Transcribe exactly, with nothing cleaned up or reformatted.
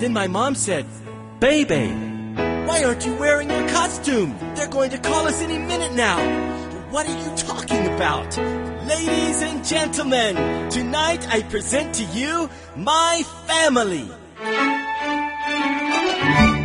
Then my mom said, "Baby, why aren't you wearing your costume? They're going to call us any minute now." "What are you talking about?" Ladies and gentlemen, tonight I present to you my family.